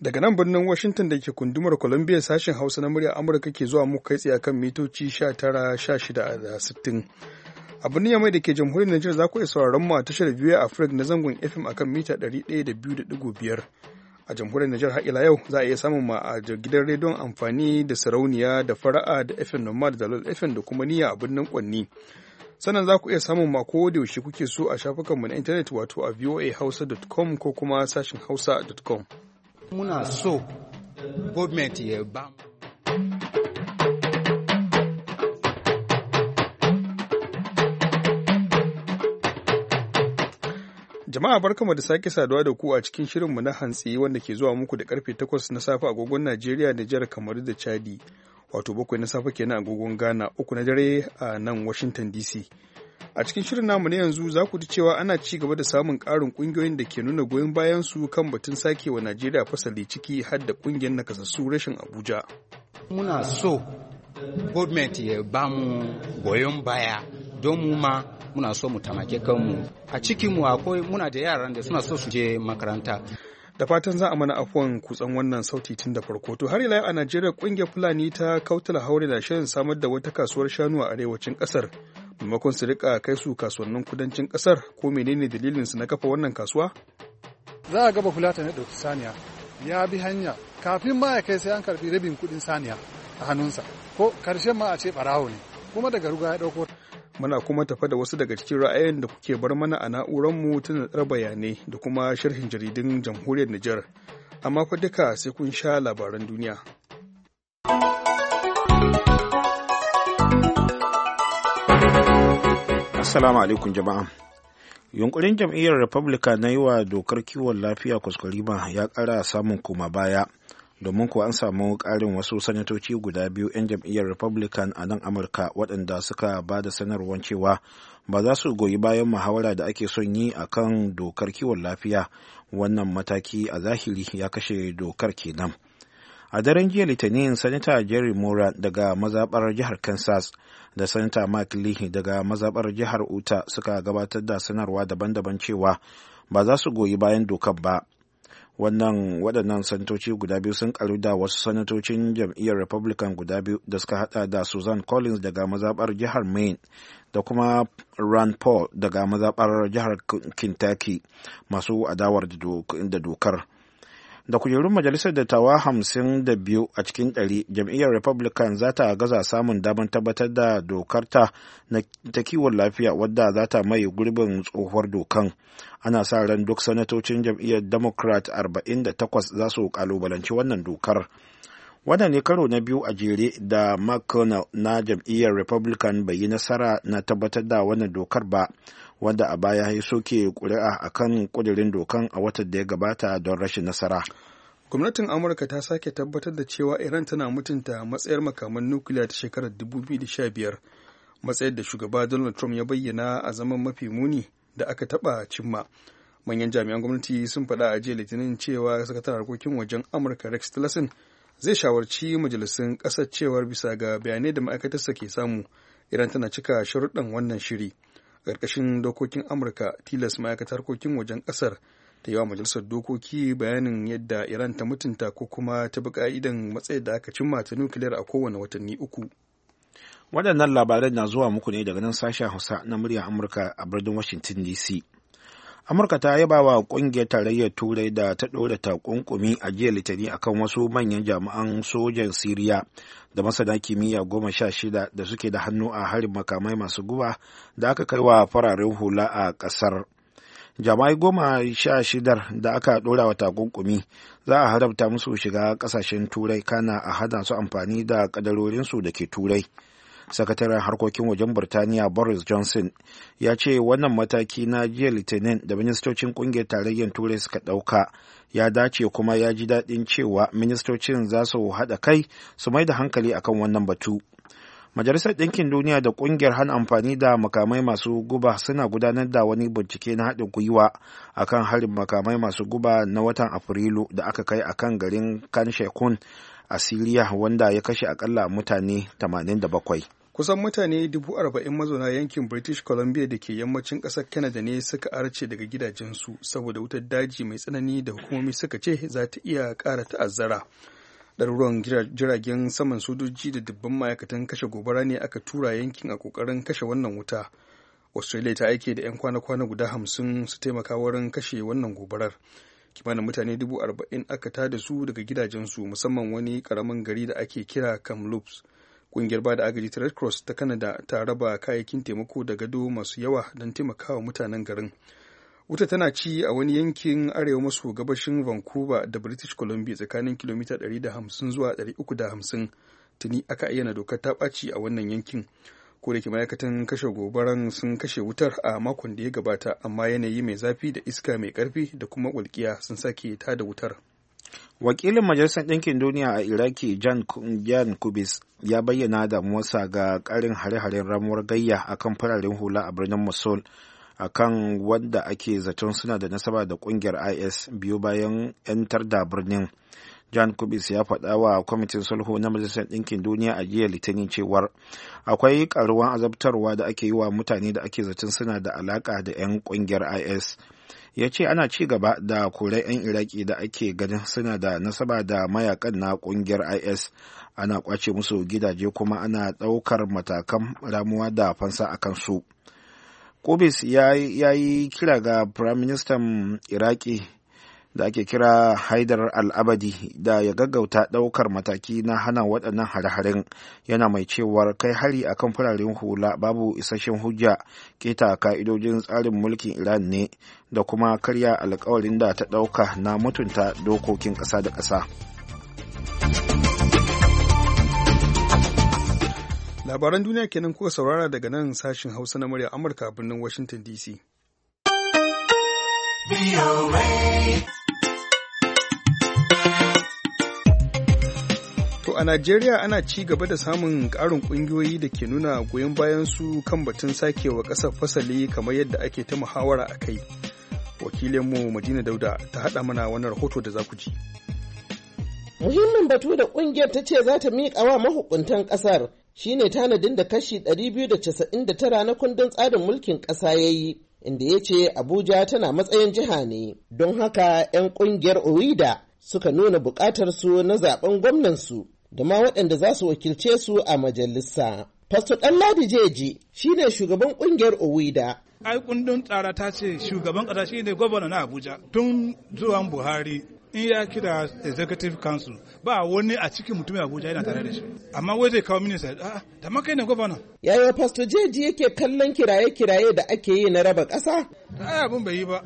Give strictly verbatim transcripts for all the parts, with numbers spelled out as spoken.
Daga nan birnin Washington da ke kundumar Columbia sashen Hausa na murya Amurka ke zuwa muku kai tsaye kan mitoci sha tara, sha shida da sittin. A birnin Yamai da ke jamhuriyar Nijar za ku iya sauraron mu a tashar V O A Africa na zangon F M akan mita ɗari ɗaya da biyu da ɗigo biyar. A jamhuriyar Nijar har ila yau za a iya samun ma a gidan rediyon amfani da sarauniya da fara'a da F M Nomad da Lol F M da kuma niyya a birnin Kwanni. Sannan za ku iya samun ma ko da yaushe kuke so a shafukanmu na intanet wato a voa hausa dot com ko kuma sashin hausa dot com. Muna so gwamnati ya ba Jama'a barkamu da sake saduwa da ku a cikin shirinmu na hantsi wanda ke zuwa muku da karfe takwas na safe agogon Najeriya da jihar Kamaru da Chadi, wato bakwai na safe kenan agogon Ghana, uku na dare a nan Washington D C. A cikin shirin namu na yanzu za ku ji cewa ana ci gaba da samun ƙarin ƙungiyoyin da ke nuna goyon bayan su kan batun sake wa Najeriya fasali ciki har da ƙungiyar nakasassu rashin Abuja. Muna so gwamnati ya ba mu goyon baya don mu ma muna so mu tamake kanmu. A cikinmu akwai muna da yaran da suna so su je makaranta. Da fatan za a mana afuwan kutsan wannan sauti tun da farko. To har ila a Najeriya ƙungiyar Fulani ta Kautala Haure na shirin samar da wata kasuwar shanu a arewacin ƙasar. Maimakon su rika kai su kasuwannin kudancin kasar, ko menene dalilin su na kafa wannan kasuwa? Za a gaba fulata na ɗauki saniya ya bi hanya kafin ma ya kai sai an karɓi rabin kuɗin saniya a hannunsa, ko karshen ma a ce ɓarawo ne, kuma daga ruga ya ɗauko. Muna kuma tafa da wasu daga cikin ra'ayin da kuke bar mana a na'uranmu ta naɗar bayanai da kuma sharhin jaridun jamhuriyar Nijar. Amma fa duka sai kun sha labaran duniya. Assalamu alaikum jama'a. Yunkurin jam'iyyar Republican na yi wa dokar kiwon lafiya kwaskwarima ya ƙara samun koma baya, domin kuwa an samu ƙarin wasu sanatoci guda biyu 'yan jam'iyyar Republican a nan Amurka waɗanda suka ba da sanarwar cewa ba za su goyi bayan muhawara da ake son yi a kan dokar kiwon lafiya. Wannan mataki a zahiri ya kashe dokar kenan. A daren jiya Litinin, Sanata Jerry Moran daga mazaɓar jihar Kansas da Sanata Mark Lee daga mazaɓar jihar Utah suka gabatar da sanarwa daban-daban cewa ba za su goyi bayan dokar ba. Wannan waɗannan sanatoci guda biyu sun karu da wasu sanatocin jam'iyyar Republican guda biyu da suka hada da Susan Collins daga mazaɓar jihar Maine da kuma Rand Paul daga mazaɓar jihar Kentucky masu adawar da dokar. Da kujerun majalisar dattawa hamsin da biyu a cikin ɗari, jam'iyyar Republican za ta gaza samun damar tabbatar da dokarta ta kiwon lafiya wadda za ta mai gurbin tsohuwar dokan. Ana sa ran duk sanatocin jam'iyyar Democrat arba'in da takwas za su kalubalanci wannan dokar. Wannan ne karo na biyu a jere da McConnell na jam'iyyar Republican bai yi nasara na tabbatar da wannan dokar ba, wanda a baya ya soke ƙuri'a a kan ƙudurin dokan a watan da ya gabata don rashin nasara. Gwamnatin Amurka ta sake tabbatar da cewa Iran tana mutunta matsayar makaman nukiliya ta shekarar dubu biyu da sha biyar, matsayar da shugaba Donald Trump ya bayyana a zaman mafi muni da aka taɓa cimma. Manyan jami'an gwamnati sun faɗa a jiya Litinin cewa sakataren harkokin wajen Amurka Rex Tillerson zai shawarci majalisun ƙasar cewar bisa ga bayanai da ma'aikatarsa ke samu, Iran tana cika sharuɗan wannan shiri. Ƙarƙashin dokokin Amurka, tilas ma'aikatar harkokin wajen ƙasar ta yi wa majalisar dokoki bayanin yadda Iran ta mutunta ko kuma ta bi ƙa'idan matsayin da aka cimma ta nukiliyar a kowane watanni uku. Waɗannan labaran na zuwa muku ne daga nan sashen Hausa na muryar Amurka a birnin Washington D C. Amurka ta yaba wa ƙungiyar tarayyar Turai da ta ɗora takunkumi a jiya Litinin akan wasu manyan jami'an sojan Siriya da masana kimiyya goma sha shida da suke da hannu a harin makamai masu guba da aka kai wa fararen hula a ƙasar. Jami'ai goma sha shidar da aka ɗora wa takunkumi za a haramta musu shiga ƙasashen Turai, kana a hana su amfani da ƙadarorinsu da ke Turai. Sakataren harkokin wajen Birtaniya Boris Johnson ya ce wannan mataki na jiya Litinin da ministocin kungiyar tarayyar Turai suka ɗauka ya dace, kuma ya ji daɗin cewa ministocin za su haɗa kai su mai da hankali akan wannan batu. Majalisar Ɗinkin Duniya da ƙungiyar hana amfani da makamai masu guba suna gudanar da wani bincike na haɗin gwiwa akan harin makamai masu guba na watan Afrilu da aka kai akan garin Kan Shekun a Siriya, wanda ya kashe akalla mutane tamanin da bakwai. kusan mutane dubu arba'in mazauna yankin British Columbia da ke yammacin ƙasar Canada ne suka arce daga gidajensu saboda wutar daji mai tsanani da hukumomi suka ce za ta iya ƙara ta'azzara. Ɗaruruwan jiragen saman sojoji da dubban ma'aikatan kashe gobara ne aka tura yankin a ƙoƙarin kashe wannan wuta. Australia ta aike da 'yan kwana-kwana guda hamsin su taimaka wurin kashe wannan gobarar. Kimanin mutane dubu arba'in aka tada su daga gidajensu, musamman wani ƙaramin gari da ake kira Kamloops. Ƙungiyar bada agaji ta Red Cross ta Canada ta raba kayayyakin taimako da gado masu yawa don taimakawa mutanen garin. Wuta tana ci a wani yankin arewa maso gabashin Vancouver da British Columbia tsakanin kilomita ɗari da hamsin zuwa ɗari uku da hamsin. Tuni aka ayyana dokar ta ɓaci a wannan yankin. Ko da ke ma'aikatan kashe gobaran sun kashe wutar a makon da ya gabata, amma yanayi mai zafi da iska mai ƙarfi da kuma walƙiya sun sake tada wutar. Wakilin Majalisar Ɗinkin Duniya a Iraki Jan Kubis ya bayyana damuwarsa ga ƙarin hare-haren ramuwar gayya a kan fararen hula a birnin Mosul a kan wanda ake zaton suna da nasaba da ƙungiyar I S biyu bayan 'yantar da birnin. Jan Kubis ya faɗa wa kwamitin sulhu na Majalisar Ɗinkin Duniya a jiya Litinin cewar akwai ƙaruwan azabtarwa da ake yi wa mutane da ake zaton suna da alaƙa da 'yan ƙungiyar I S. Ya ce ana ci gaba da korai 'yan Iraki da ake ganin suna da nasaba da mayakan na ƙungiyar I S, ana ƙwace musu gidaje kuma ana ɗaukar matakan ramuwa da fansa a kansu. Kubis ya yi kira ga Firaministan Iraki da ake kira Haidar al-Abadi da ya gaggauta ɗaukar mataki na hana waɗannan hare-haren, yana mai cewar kai hari akan fararen hula babu isasshen hujja, keta ka'idojin tsarin mulkin Iran ne da kuma karya alkawarin da ta ɗauka na mutunta dokokin ƙasa da ƙasa. Labaran duniya kenan kuka saurara daga nan sashin Hausa na murya Amurka a birnin Washington D C. A Najeriya ana ci gaba da samun ƙarin ƙungiyoyi da ke nuna goyon bayan su kan batun sakewa ƙasar fasali kamar yadda ake ta muhawara a kai. Wakilinmu Madina Dauda ta haɗa mana wannan rahoto da za ku ji. Muhimmin batu da ƙungiyar ta ce za ta miƙa wa mahukuntan ƙasar shine tanadin da kashi ɗari biyu da casa'in da tara na kundin tsarin mulkin ƙasa ya yi, inda ya ce Abuja tana matsayin jiha ne. Don haka 'yan ƙungiyar Owida suka nuna buƙatar su na zaɓen gwamnansu da ma waɗanda za su wakilce su a majalisa. Pastor Ɗanladi Jeji shi ne shugaban ƙungiyar Owida. Ai kundin tsara ta ce shugaban ƙasa shi ne gwamna na Abuja. Tun zuwan Buhari in ya kira executive council ba wani a cikin mutumin Abuja yana tare da shi. Amma wai zai kawo minista, a'a, da ma kai ne gwamna. Yaya Pastor Jeji yake kallon kiraye-kiraye da ake yi na raba ƙasa? Ai abin bai yi ba.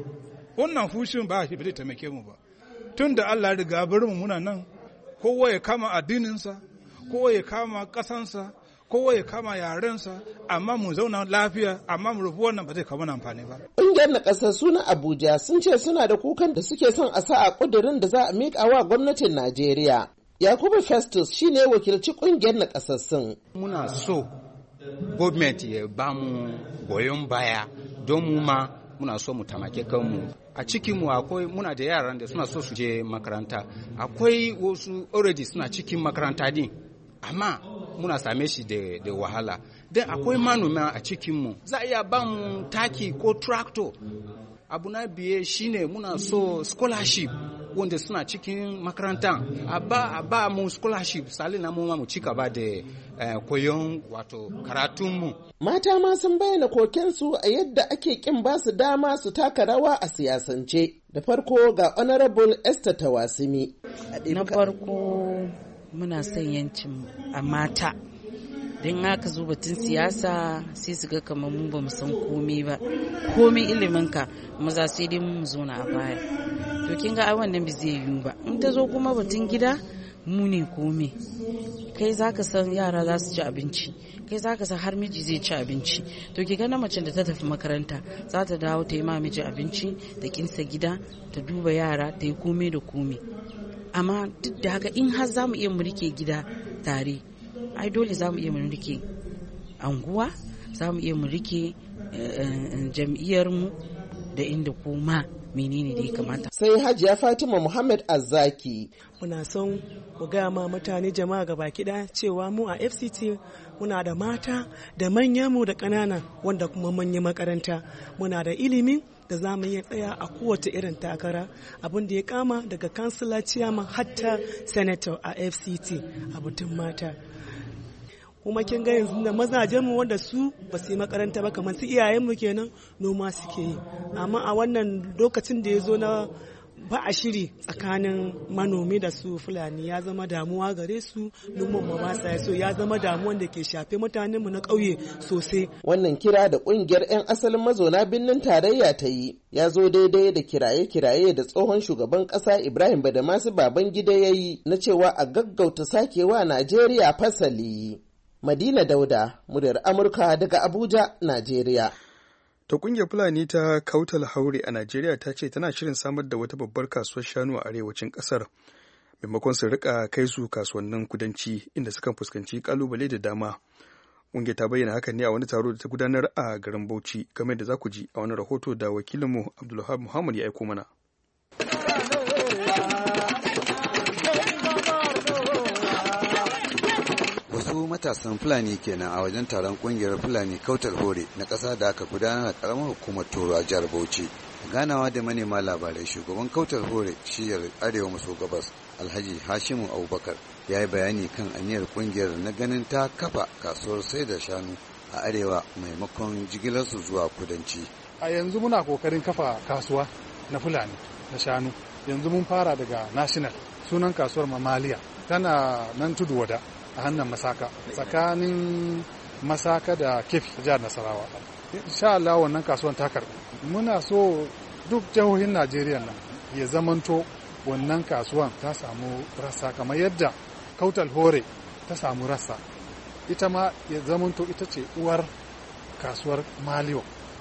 Wannan fushin ba shi bai taimake mu ba. Tun da Allah ya riga bari mu muna nan, kowa ya kama addininsa, kowa ya kama ƙasansa, kowa ya kama yarensa, amma mu zauna lafiya, amma mu rufu wannan ba zai kawo amfani ba. Ƙungiyar nakasassu na Abuja sun ce suna da kukan da suke son a sa a ƙudurin da za a miƙa wa gwamnatin Najeriya. Yakubu Festus shi ne wakilci ƙungiyar nakasassun. Muna so gwamnati ya ba mu goyon baya don mu ma muna so mu tamake kanmu. A cikinmu akwai muna da yaran da suna so su je makaranta, akwai wasu already suna cikin makaranta din, amma muna same shi da, da wahala. Dan akwai manoma a cikinmu, za a iya ba mu taki ko tractor. Abu na biye shine muna so scholarship wanda suna cikin makaranta, a ba, a ba mu scholarship sali na mu mu cika ba da eh, koyon wato karatunmu. Mata ma sun bayyana kokensu a yadda ake kin ba su dama su taka rawa a siyasance. Da farko ga Honorable Esther Tawasimi. Na farko muna son yancin a mata. Don haka zo batun siyasa sai su ga kamar mu ba mu san komai ba. Komai iliminka maza sai dai mu zo na a baya. To kin ga ai wannan bai zai yiwu ba. In ta zo kuma batun gida mu ne komai. Kai zaka san yara za su ci abinci. Kai zaka san har miji zai ci abinci. To ki ga na mace da ta tafi makaranta za ta dawo ta yi ma miji abinci, ta kinsa gida, ta duba yara, ta yi komai da komai. Amma duk da haka in har za mu iya mu rike gida tare, ai dole za mu iya mu rike anguwa, za mu iya mu rike jam'iyyarmu da inda koma menene da ya kamata. Sai Hajiya Fatima Muhammad Azzaki. Muna son mu gaya ma mutane jama'a gaba kiɗa cewa mu a F C T muna da mata da manya mu da ƙanana wanda kuma manyan makaranta. Muna da ilimi da za mu iya tsaya a kowace irin takara abin da ya kama daga kansila ciyaman hatta senator a F C T a batun mata. Kuma kin ga yanzu da mazajen mu wanda su ba su yi makaranta ba kamar su iyayen mu kenan noma suke yi, amma a wannan lokacin da ya zo na ba a shiri tsakanin manomi da su Fulani ya zama damuwa gare su, noman ma ba sa so ya zama damuwan da ke shafe mutanen mu na ƙauye sosai. Wannan kira da ƙungiyar 'yan asalin mazauna birnin tarayya ta yi ya zo daidai da kiraye-kiraye da tsohon shugaban ƙasa Ibrahim Badamasi Babangida ya yi na cewa a gaggauta sakewa Najeriya fasali. Madina Dauda, muryar Amurka daga Abuja, Najeriya. Ta kungiyar Fulani ta Kautal Haure a Najeriya ta ce tana shirin samar da wata babbar kasuwar shanu a arewacin kasar maimakon su rika kai su kasuwannin kudanci inda sukan fuskanci kalubale da dama. Kungiyar ta bayyana hakan ne a wani taro da ta gudanar a garin Bauchi, game da za ku ji a wani rahoto da wakilinmu Abdulwahab Muhammad ya aiko mana. Wasu matasan Fulani kenan a wajen taron kungiyar Fulani Kautal Hore na ƙasa da aka gudanar a ƙaramar hukumar Toro a jihar Bauchi. Ganawa da manema labarai, shugaban Kautal Hore shiyar Arewa maso gabas Alhaji Hashimu Abubakar ya yi bayani kan aniyar kungiyar na ganin ta kafa kasuwar sai da shanu a arewa maimakon jigilarsu zuwa kudanci. A yanzu muna kokarin kafa kasuwa na Fulani na shanu. Yanzu mun fara daga National, sunan kasuwar Mamaliya, tana nan Tudu Wada a hannun Masaka, tsakanin Masaka da Kefi jihar Nasarawa. Insha Allah wannan kasuwan ta karɓi. Muna so duk jihohin Najeriya nan ya zamanto wannan kasuwan ta samu rassa kamar yadda Kautal Hore ta samu rassa. Ita ma ya zamanto ita ce uwar kasuwar Maliyo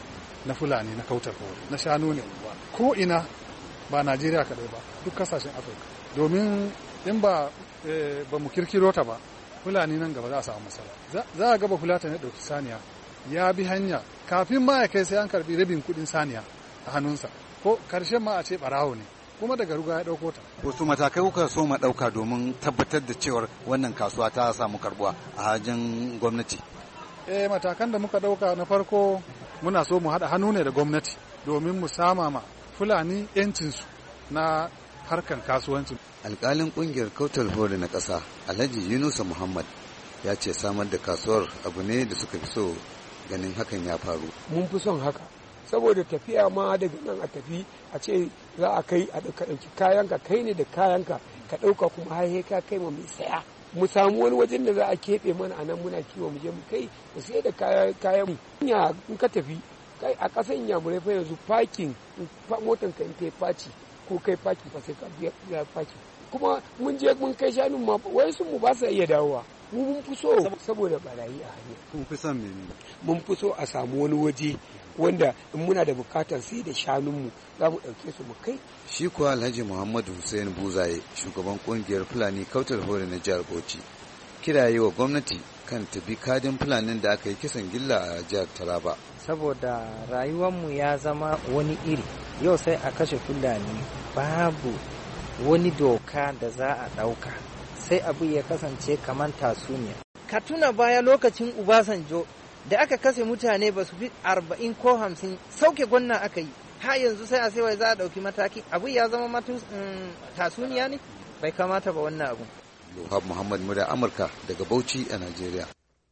na Fulani na Kautal Hore na shanu ne ko ina, ba Najeriya kaɗai ba, duk kasashen Afirka. Domin in ba ba mu kirkiro ta ba, Fulani nan gaba za a samu matsala. Za a gaba Fulata ne ɗauki saniya ya bi hanya kafin ma ya kai sai an karbi rabin kuɗin saniya a hannunsa, ko karshen ma a ce ɓarawo ne, kuma daga ruga ya ɗauko ta. Wasu matakai kuka so ma ɗauka domin tabbatar da cewar wannan kasuwa ta samu karbuwa a hajjin gwamnati? Eh, matakan da muka ɗauka na farko muna so mu haɗa hannu ne da gwamnati domin mu sama ma Fulani 'yancinsu na harkan kasuwancin. Alƙalin ƙungiyar Kautal Hore na ƙasa Alhaji Yunusa Muhammad ya ce samar da kasuwar abu ne da suka fi so ganin hakan ya faru. Mun fi son haka saboda tafiya ma daga nan a tafi a ce za a kai a ɗauki kayanka, kai ne da kayanka ka ɗauka kuma har ka kai ma mai saya. Mu samu wani wajen da za a keɓe mana a nan muna kiwo mu je mu kai mu sai da kayan mu. In ka tafi kai a ƙasan Inyamurai fa yanzu parking motan ka in kai faci ko kai faci fa sai ka biya faci. Kuma mun je mun kai shanun ma wai sun mu ba sa iya dawowa. Mu mun fi so saboda barayi a hanya. Mun fi son mene? Mun fi so a samu wani waje wanda in muna da bukatar sai da shanunmu za mu ɗauke su mu kai. Shi kuwa Alhaji Muhammadu Hussein Buzaye, shugaban kungiyar Fulani Kautal Hore na jihar Bauchi, kiraye wa gwamnati kan tabi kadin Fulanin da aka yi kisan gilla a jihar Taraba. Saboda rayuwarmu ya zama wani iri, yau sai a kashe Fulani babu wani doka da za a ɗauka, sai abu ya kasance kamar tasuniya. Ka tuna baya lokacin Ubasanjo da aka kashe mutane ba su fi arba'in ko hamsin, sauke gwanna aka yi, ha yanzu sai a sai wai za a ɗauki mataki, abu ya zama matu tasuniya ne, bai kamata ba wannan abu. Luhab Muhammad Muda Amurka daga Bauchi a Najeriya.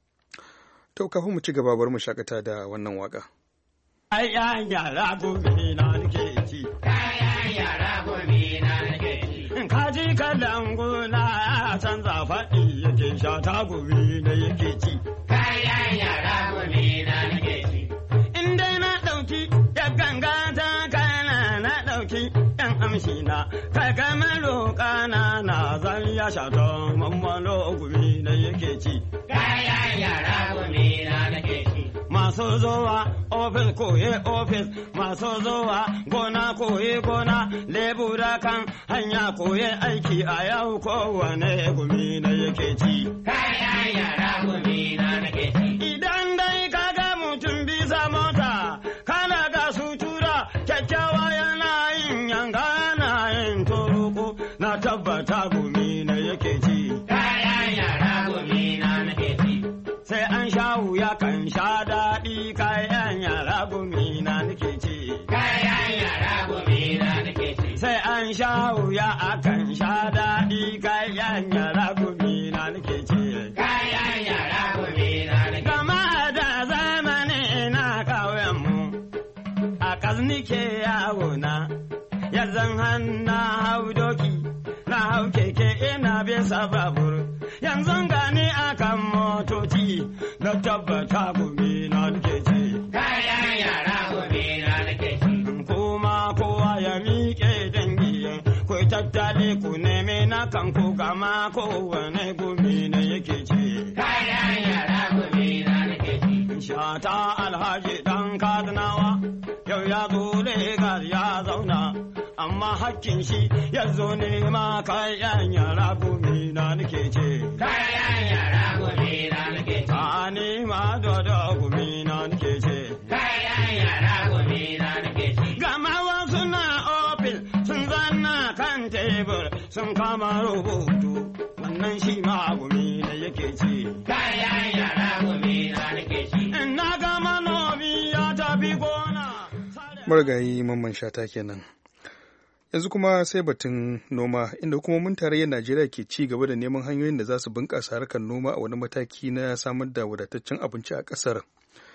To kafin mu ci gaba bar mu shakata da wannan waka. Kayan yara gobe na nake ci. Kayan yara gobe na nake ci. Kaji kalan gona canza faɗi yake sha ta gobe na yake ci. Kayan yara gobe na nake ci. In dai na ɗauki ya ganga ta kana na ɗauki ɗan amshi na. Kaga maroƙa na na zan ya sha ta mammalo gobe na yake ci. Kayan yara gobe na nake ci. Masu zuwa ofis koye ofis, masu zuwa gona koye gona, lebura kan hanya koye aiki a yau kowane gumi na yake ci. Kayan yara gumi na nake ci. Idan dai kaga mutum bisa mota, kana ga sutura kyakkyawa yana nike yawo na, yanzan hanna hau doki, na hau keke ina bisa babur. Yanzu gani akan motoci, na tabbata gumi na nike ce. Kayan yara gumi na nike ce. Kuma kowa ya miƙe dangi, ku tattale ku neme na kan ku gama kowane gumi na yake ce. Kayan yara gumi na nike ce. Shata Alhaji dan Kadinawa, yau ya zo Legas ya zauna, amma hakkin shi ya zo nema kayan yara gumi na nake ce. Kayan yara gumi na nake ce. A nema dodo gumi na nake ce. Kayan yara gumi na nake ce. Gama wasu na ofis sun zanna kan tebur sun kama rubutu, wannan shi ma gumi na yake ce. Kayan yara gumi na nake ce. Na ga manomi ya tafi gona. Marigayi Mamman Shata kenan. Yanzu kuma sai batun noma, inda hukumomin tarayyar Najeriya ke ci gaba da neman hanyoyin da za su bunƙasa harkar noma a wani mataki na samar da wadataccen abinci a ƙasar.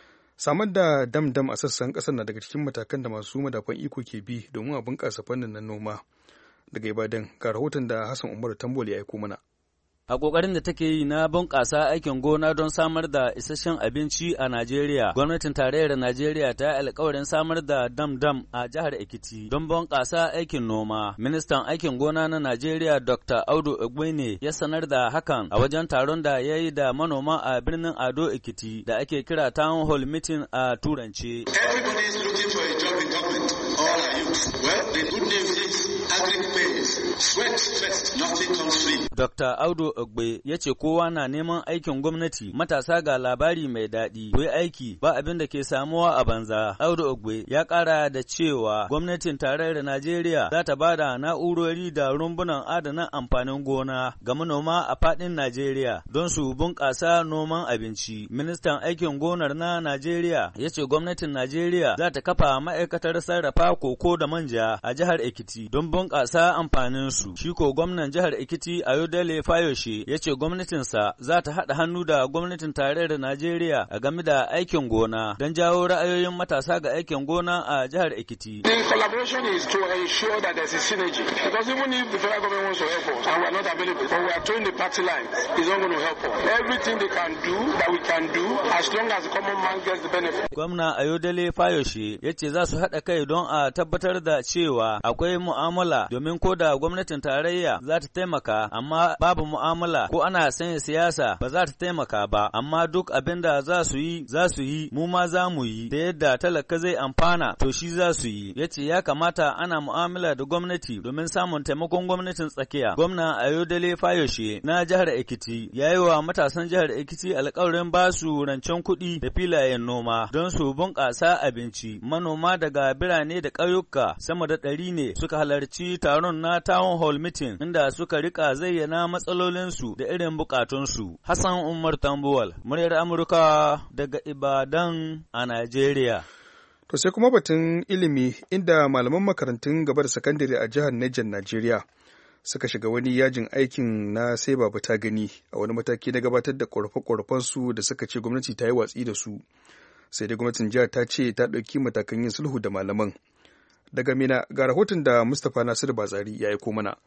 Samar da dam-dam a sassan ƙasar na daga cikin matakan da masu madafan iko ke bi domin a bunƙasa fannin na noma. Daga Ibadan, ga rahoton da Hassan Umaru Tambol ya aiko mana. A ƙoƙarin da take yi na bunƙasa aikin gona don samar da isasshen abinci a Najeriya, gwamnatin tarayyar Najeriya ta yi alƙawarin samar da dam-dam a jihar Ekiti don bunƙasa aikin noma. Ministan aikin gona na Najeriya Doctor Audu Egbene ya sanar da hakan a wajen taron da ya yi da manoma a birnin Ado Ekiti da ake kira Town Hall Meeting a Turance. Everybody is looking for a job in government, all are youth. Well, the good news is agric pays. Sweat first, nothing comes free. Doctor Audu Ogbe ya ce kowa na neman aikin gwamnati, matasa ga labari mai daɗi, ku yi aiki ba abin da ke samuwa a banza. Audu Ogbe ya ƙara da cewa gwamnatin tarayyar Najeriya za ta ba da na'urori da rumbunan adana amfanin gona ga manoma a faɗin Najeriya don su bunƙasa noman abinci. Ministan aikin gonar na Najeriya ya ce gwamnatin Najeriya za ta kafa ma'aikatar sarrafa koko da manja a jihar Ekiti don bunƙasa amfaninsu. Shi ko gwamnan jihar Ekiti Ayodele Fayoshe ya ce gwamnatinsa za ta haɗa hannu da gwamnatin tarayyar Najeriya a game da aikin gona don jawo ra'ayoyin matasa ga aikin gona a jihar Ekiti. The collaboration is to ensure that there's a synergy, because even if the federal government wants to help us and we're not available, but we are towing the party line, it's not going to help us. Everything they can do, that we can do, as long as the common man gets the benefit. Gwamna Ayodele Fayoshe ya ce za su haɗa kai don a tabbatar da cewa akwai mu'amala, domin ko da gwamnatin tarayya za ta taimaka amma babu mu'amala ko ana sanya siyasa ba za ta taimaka ba, amma duk abin da za su yi za su yi, mu ma za mu yi, da yadda talaka zai amfana to shi za su yi. Ya ce ya kamata ana mu'amala da gwamnati domin samun taimakon gwamnatin tsakiya. Gwamna Ayodele Fayoshe na jihar Ekiti ya yi wa matasan jihar Ekiti alƙawarin ba su rancen kuɗi da filayen noma don su bunƙasa abinci. Manoma daga birane da ƙauyuka sama da ɗari ne suka halarci taron na Town Hall Meeting, inda suka rika zayyana matsalolinsu da irin bukatunsu. Hassan Umar Tambuwal, muryar Amurka daga Ibadan a Najeriya. To sai kuma batun ilimi, inda malaman makarantun gaba da sakandare a jihar Niger, Najeriya suka shiga wani yajin aikin na sai babu ta gani a wani mataki na gabatar da ƙorafe-ƙorafensu da suka ce gwamnati ta yi watsi da su. Sai dai gwamnatin jihar ta ce ta ɗauki matakan yin sulhu da malaman. Daga Mina ga rahoton da Mustapha Nasiru Batsari ya aiko mana.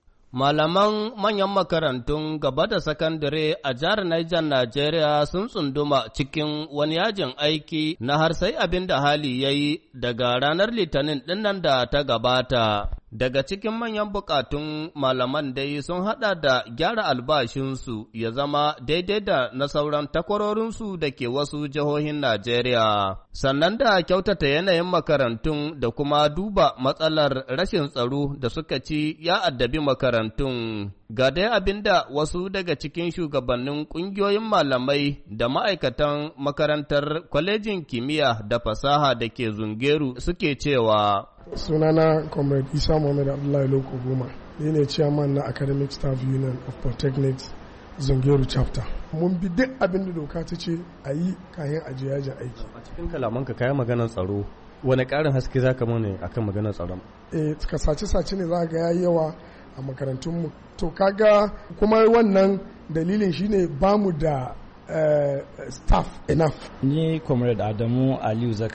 Malaman manyan makarantun gaba da sakandare a jihar Niger, Najeriya sun tsunduma cikin wani yajin aiki na har sai abin da hali ya yi daga ranar Litinin ɗinnan da ta gabata. Daga cikin manyan bukatun malaman dai sun haɗa da gyara albashinsu ya zama daidai da na sauran takwarorinsu da ke wasu jihohin Najeriya, sannan da kyautata yanayin makarantun da kuma duba matsalar rashin tsaro da suka ci ya addabi makarantun. Ga dai abin da wasu daga cikin shugabannin ƙungiyoyin malamai da ma'aikatan makarantar kwalejin kimiyya da fasaha da ke Zungeru suke cewa. Sunana Comrade Isa Muhammad Abdullahi Loko Goma, ni ne chairman na Academic Staff Union of Polytechnics Zungeru chapter. Mun bi duk abin da doka ta ce a yi kayan ajiye yajin aiki. A cikin kalamanka kayan maganar tsaro, wani ƙarin haske za ka mana akan maganar tsaron? Eh, ka sace-sace ne za ga yayi yawa a makarantunmu. To kaga kuma wannan dalilin shine bamu da uh, staff enough. Ni Comrade Adamu Aliyu Zakari,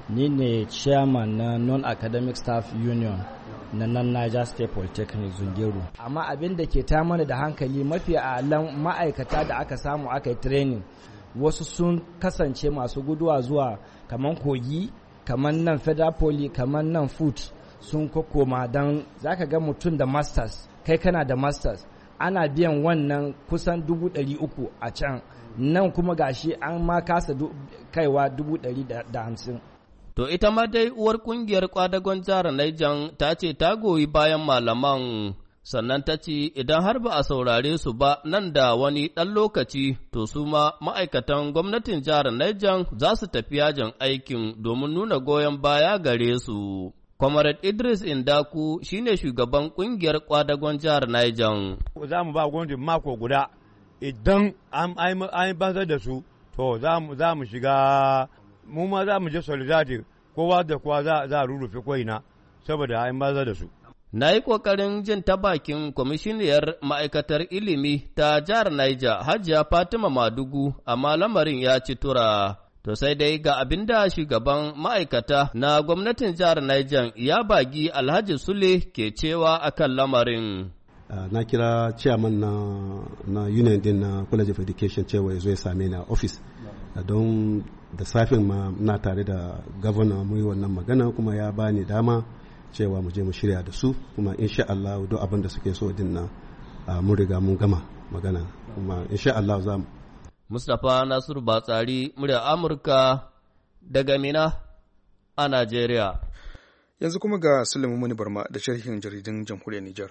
ni ne chairman na non-academic staff union na nan Niger State Polytechnic Zungeru. Amma abin da ke ta mana da hankali mafi alan ma'aikata da aka samu aka yi training wasu sun kasance masu guduwa zuwa kaman kogi, kaman nan Federal Poly, kaman nan Food sun kokoma don zaka ga mutum da masters, kai kana da masters, ana biyan wannan kusan dubu ɗari uku a can, nan kuma gashi an ma kasa kaiwa dubu ɗari da hamsin. To ita ma dai uwar kungiyar kwadagon jihar Niger ta ce ta goyi bayan malaman, sannan ta ce idan har ba a saurare su ba nan da wani ɗan lokaci to su ma ma'aikatan gwamnatin jihar Niger za su tafi yajin aikin domin nuna goyon baya gare su. Comrade Idris Indaku shine shugaban kungiyar kwadagon jihar Niger. Za mu ba gwamnati mako guda idan an banzar da su to za mu shiga mu ma za mu je solidarity kowa da kowa za a rurrufe ko'ina saboda an banzar da su. Na yi ƙoƙarin jin ta bakin kwamishiniyar ma'aikatar ilimi ta jihar Niger Hajiya Fatima Madugu amma lamarin ya ci tura. To sai dai ga abin da shugaban ma'aikata na gwamnatin jihar Niger ya bagi Alhaji Sule ke cewa akan lamarin. Uh, na kira chairman na, na union din na College of Education cewa ya zo ya same ni a office uh, don da safin ma na tare da governor mu yi wannan magana kuma ya bani dama cewa mu je mu shirya da su kuma insha Allah duk abin da suke so din na uh, mun riga mun gama magana kuma insha Allah za mu. Mustapha Nasiru Batsari, murya Amurka daga Mina a Najeriya. Yanzu kuma ga Sulaiman Muni Barma da sharhin jaridun Jamhuriyar Nijar.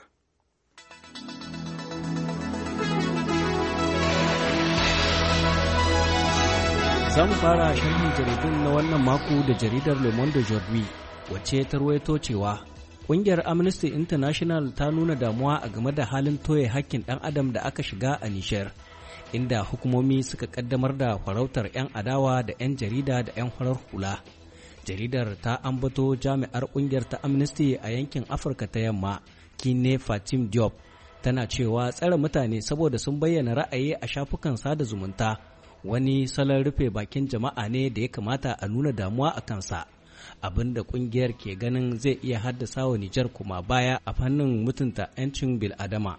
Za mu fara sharhin jaridun na wannan mako da jaridar Le Monde Aujourd'hui, wacce ta ruwaito cewa ƙungiyar Amnesty International ta nuna damuwa a game da halin toye hakkin ɗan adam da aka shiga a Nijar, inda hukumomi suka kaddamar da farautar 'yan adawa da 'yan jarida da 'yan farar hula. Jaridar ta ambato jami'ar ƙungiyar ta Amnesty a yankin Afirka ta Yamma, Kine Fatim Diop, tana cewa tsare mutane saboda sun bayyana ra'ayi a shafukan sada zumunta wani salon rufe bakin jama'a ne da ya kamata a nuna damuwa a kansa, abin da kungiyar ke ganin zai iya haddasa wa Nijar kuma baya a fannin mutunta 'yancin bil'adama.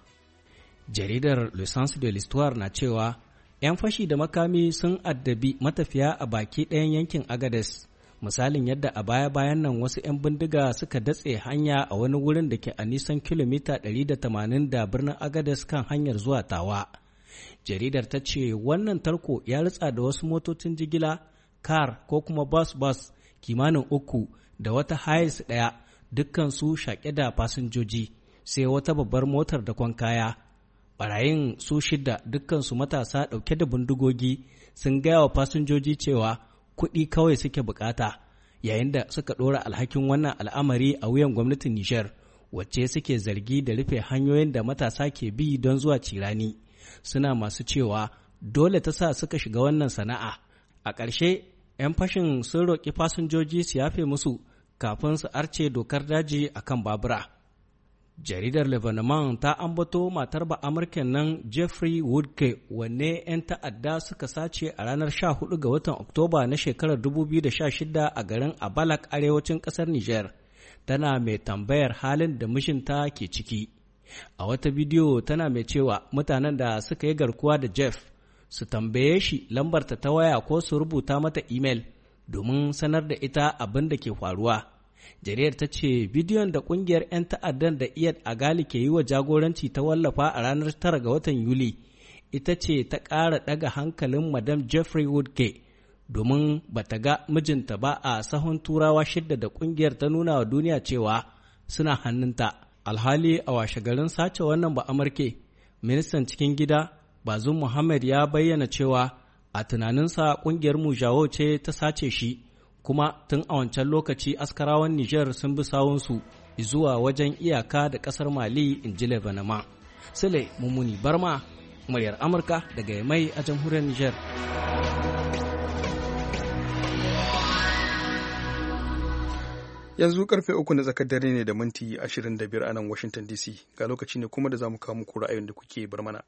Jaridar Le Sens de l'Histoire na cewa 'yan fashi da makami sun addabi matafiya a baki ɗayan yankin Agades, misalin yadda a baya-bayan nan wasu 'yan bindiga suka datse hanya a wani wurin da ke a nisan kilomita ɗari da tamanin da birnin Agades kan hanyar zuwa Tawa. Jaridar ta ce wannan tarko ya ritsa da wasu motocin jigila, kar ko kuma bus-bus kimanin uku da wata Hiace ɗaya, dukkan su shaƙe da fasinjoji, sai wata babbar motar da kwan kaya. Barayin su shida dukkansu matasa ɗauke da bindigogi sun gaya wa fasinjoji cewa kuɗi kawai suke bukata, yayin da suka ɗora alhakin wannan al'amari a wuyan gwamnatin Nijar, wacce suke zargi da rufe hanyoyin da matasa ke bi don zuwa cirani. Suna masu cewa dole ta sa suka shiga wannan sana'a. A ƙarshe, 'yan fashin sun roƙi fasinjoji su yafe musu kafin su arce dokar daji a kan babura. Jaridar Lebanon ta ambato matar ba Amurken nan Jeffrey Woodke, wanne 'yan ta'adda suka sace a ranar sha hudu ga watan Oktoba na shekarar dubu biyu da sha shida a garin Abalak, arewacin ƙasar Nijar, tana mai tambayar halin da mijinta ke ciki. A wata bidiyo tana mai cewa mutanen da suka yi garkuwa da Jeff su tambaye shi lambarta ta waya ko su rubuta mata imel domin sanar da ita abin da ke faruwa. Jaridar ta ce bidiyon da kungiyar 'yan ta'addan da Iyad Agali ke yi wa jagoranci ta wallafa a ranar tara ga watan Yuli ita ce ta ƙara ɗaga hankalin Madam Jeffrey Woodke, domin ba ta ga mijinta ba a sahun turawa shidda da kungiyar ta nuna wa duniya cewa suna hannunta. Alhali a washe garin sace wannan ba Amurke, ministan cikin gida Bazum Muhammad ya bayyana cewa a tunaninsa kungiyar Mujawo ce ta sace shi, kuma tun a wancan lokaci askarawan Nijar sun bi sawunsu zuwa wajen iyaka da ƙasar Mali, in ji Lebanama. Sule Mummuni Barma, muryar Amurka daga Yamai a jamhuriyar Nijar. Yanzu karfe uku na tsakar dare ne da minti ashirin da biyar a nan Washington D C. Ga lokaci ne kuma da za mu kawo muku ra'ayin da kuke bar mana.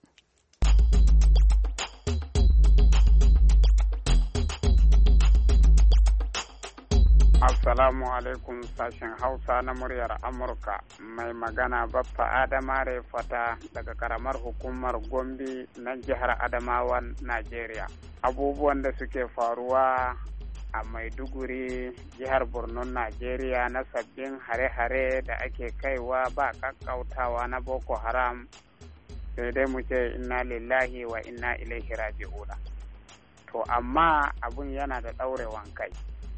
Assalamu alaikum sashen Hausa na muryar Amurka. Mai magana Baffa Adama Refata daga karamar hukumar Gombe na jihar Adamawan Najeriya. Abubuwan da suke faruwa a Maiduguri, jihar Borno, Najeriya na sabbin hare-hare da ake kaiwa ba kakkautawa na Boko Haram, sai dai mu ce inna lillahi wa inna ilaihi raji'una. To amma abun yana da ɗaurewan kai.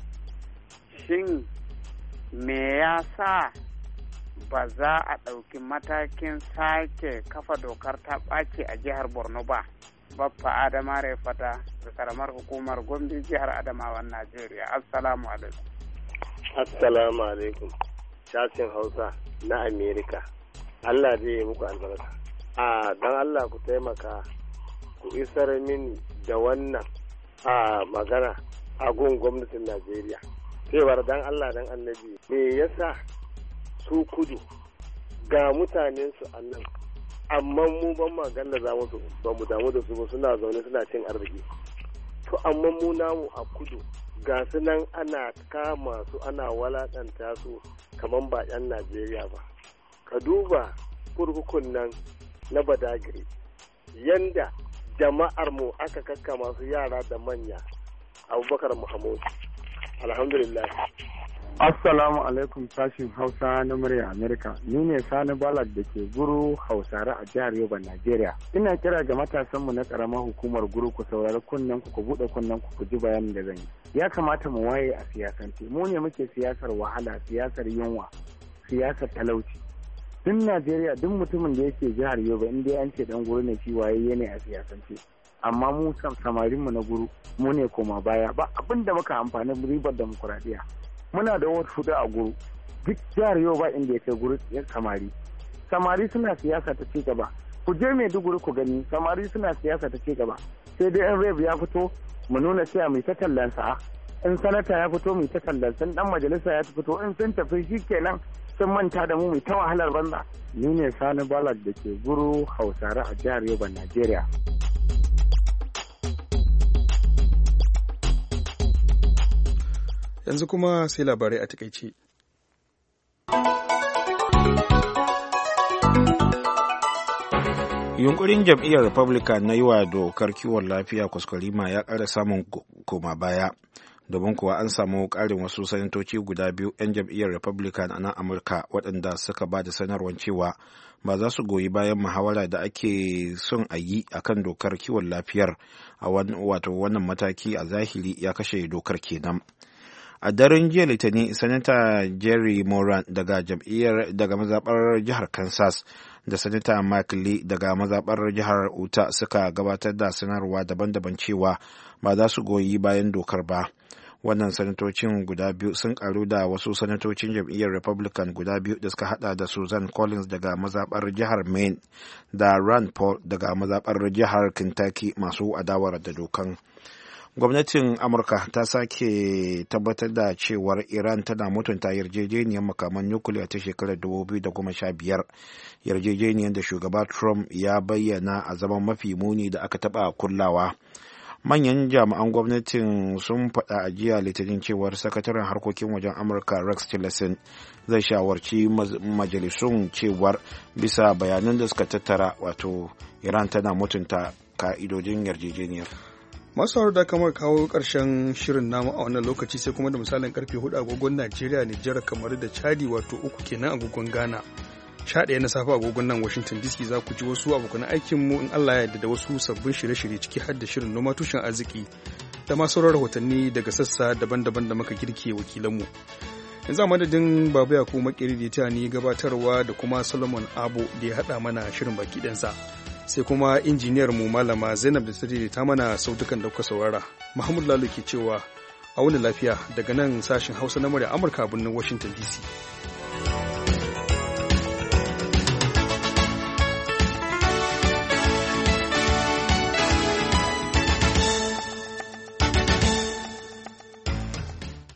Shin me ya sa ba za a ɗauki matakin sake kafa dokar ta ɓaci a jihar Borno ba? Baffa Adama Refata da karamar hukumar Gombe, jihar Adamawan Najeriya. Assalamu alaikum. Assalamu alaikum. Sashen Hausa na Amerika. Allah zai yi muku albarka. A don Allah ku taimaka ku isar mini da wannan a magana a gun gwamnatin Najeriya. Cewar dan Allah dan annabi me yasa su kudu ga mutanen su annan amma mu ban magana za mu ba mu damu da su ba, suna zaune suna cin arziki. To amma mu namu a kudu ga su nan ana kama su ana walakanta su kaman ba yan Najeriya ba. Ka duba kurkukun nan na Badagry yanda jama'ar mu aka kakkama su, yara da manya. Abubakar Muhammad. Alhamdulillah. Assalamu alaikum sashin Hausa na murya Amerika. Ni ne Sani Balak da ke Guru Hausare a jihar Yobe, Najeriya. Ina kira ga matasanmu na karamar hukumar Guru ku saurari kunnen ku ku buɗe kunnen ku ku ji bayanin da zan yi. Ya kamata mu waye a siyasance. Mu ne muke siyasar wahala, siyasar yunwa, siyasar talauci. Duk Najeriya duk mutumin da yake jihar Yobe in dai an ce dan Guru ne shi waye ne a siyasance. Amma mu samarin mu na Guru mu ne koma baya, ba abin da muka amfani ribar demokuraɗiyya. Muna da wata fuda a Guru, duk jihar yau ba inda ya kai Guru ya samari. Samari suna siyasa ta ci gaba. Ku je Maiduguri ku gani, samari suna siyasa ta ci gaba. Sai dai in rep ya fito mu nuna cewa mai ta tallansa, in sanata ya fito mai ta tallansa, in dan majalisa ya fito, in sun tafi shi kenan sun manta da mu mai ta wahalar banza. Ni ne Sani Balak da ke Guru Hausare a jihar Yobe, Najeriya. Yanzu kuma sai labarai a takaice. Yunkurin jam'iyyar Republican na yi wa dokar kiwon lafiya kwaskwarima ya ƙara samun koma baya, domin kuwa an samu ƙarin wasu sanatoci guda biyu 'yan jam'iyyar Republican a nan Amurka waɗanda suka ba da sanarwar cewa ba za su goyi bayan muhawara da ake son a yi a kan dokar kiwon lafiyar a wato wannan mataki a zahiri ya kashe dokar kenan. A daren jiya Litinin, Sanata Jerry Moran daga jam'iyyar daga mazaɓar jihar Kansas da Sanata Mike Lee daga mazaɓar jihar Utah suka gabatar da sanarwa daban-daban cewa ba za su goyi bayan dokar ba. Wannan sanatocin guda biyu sun karu da wasu sanatocin jam'iyyar Republican guda biyu da suka hada da Susan Collins daga mazaɓar jihar Maine da Rand Paul daga mazaɓar jihar Kentucky masu adawar da dokan. Gwamnatin Amurka ta sake tabbatar da cewar Iran tana mutunta yarjejeniyar makaman nukiliya ta shekarar dubu biyu da goma sha biyar, yarjejeniyar da shugaba Trump ya bayyana a zaman mafi muni da aka taɓa kullawa. Manyan jami'an gwamnatin sun faɗa a jiya Litinin cewar sakataren harkokin wajen Amurka Rex Tillerson zai shawarci majalisun cewar bisa bayanan da suka tattara, wato Iran tana mutunta ka'idojin yarjejeniyar. Masu haru da kamar kawo ƙarshen shirin namu a wannan lokaci, sai kuma da misalin karfe hudu agogon Najeriya, Nijar, kamar da Chadi, wato uku kenan agogon Ghana. Sha ɗaya na safe agogon nan Washington D C za ku ji wasu abokan aikin mu in Allah ya yarda da wasu sabbin shirye-shirye ciki har da shirin noma tushen arziki da ma sauran rahotanni daga sassa daban-daban da muka girke wakilanmu. Yanzu a madadin Babu Yakubu Makeri da ta ni gabatarwa da kuma Solomon Abo da ya haɗa mana shirin baki ɗansa. Sai kuma injiniyar mu Malama Zainab da ta ta mana sautukan da kuka saurara. Muhammad Lalo ke cewa a wani lafiya daga nan sashin Hausa na murya Amurka a birnin Washington D C.